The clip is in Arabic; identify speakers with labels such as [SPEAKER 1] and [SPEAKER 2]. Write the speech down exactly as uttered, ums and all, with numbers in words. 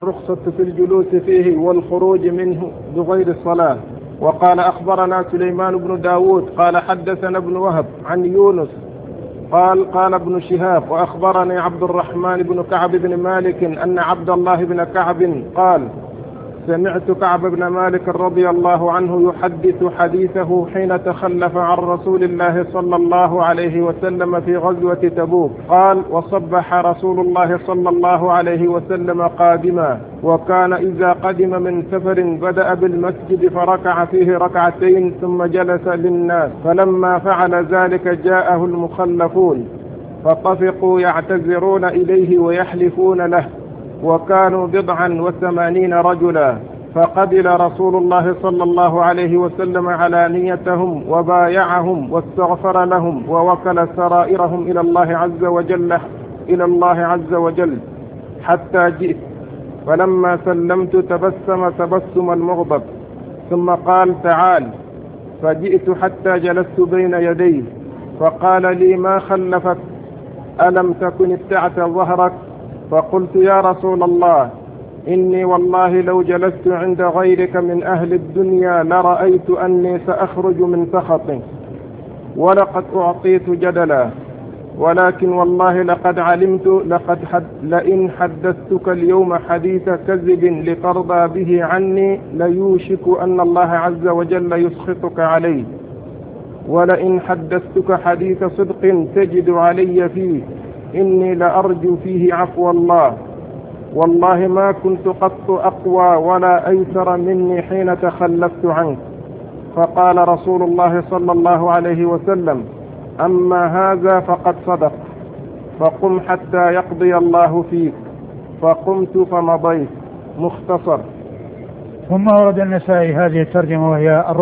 [SPEAKER 1] الرخصة في الجلوس فيه والخروج منه بغير الصلاة. وقال أخبرنا سليمان بن داود قال حدثنا ابن وهب عن يونس قال قال ابن شهاب وأخبرني عبد الرحمن بن كعب بن مالك أن عبد الله بن كعب قال سمعت كعب بن مالك رضي الله عنه يحدث حديثه حين تخلف عن رسول الله صلى الله عليه وسلم في غزوة تبوك قال وصبح رسول الله صلى الله عليه وسلم قادما وكان إذا قدم من سفر بدأ بالمسجد فركع فيه ركعتين ثم جلس للناس فلما فعل ذلك جاءه المخلفون فطفقوا يعتذرون إليه ويحلفون له وكانوا بضعا وثمانين رجلا فقبل رسول الله صلى الله عليه وسلم علانيتهم وبايعهم واستغفر لهم ووكل سرائرهم إلى الله عز وجل إلى الله عز وجل حتى جئت فلما سلمت تبسم تبسم المغضب ثم قال تعال فجئت حتى جلست بين يديه فقال لي ما خلفك ألم تكن ابتعت ظهرك فقلت يا رسول الله إني والله لو جلست عند غيرك من أهل الدنيا لرأيت أني سأخرج من سخطه ولقد أعطيت جدلا ولكن والله لقد علمت لقد حد لئن حدثتك اليوم حديث كذب لترضى به عني ليوشك أن الله عز وجل يسخطك عليه ولئن حدثتك حديث صدق تجد علي فيه إني لأرجو فيه عفو الله والله ما كنت قط أقوى ولا أيسر مني حين تخلفت عنك. فقال رسول الله صلى الله عليه وسلم أما هذا فقد صدق فقم حتى يقضي الله فيك فقمت فمضيت. مختصر.
[SPEAKER 2] ثم ورد النسائي هذه الترجمة وهي